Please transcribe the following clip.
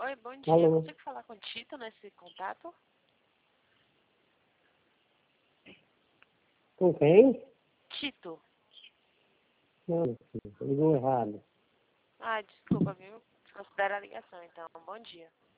Oi, bom dia. Alô? Consigo falar com o Tito nesse contato? Com quem? Tito. Não, ligou errado. Ah, desculpa, viu? Considera a ligação, então. Bom dia.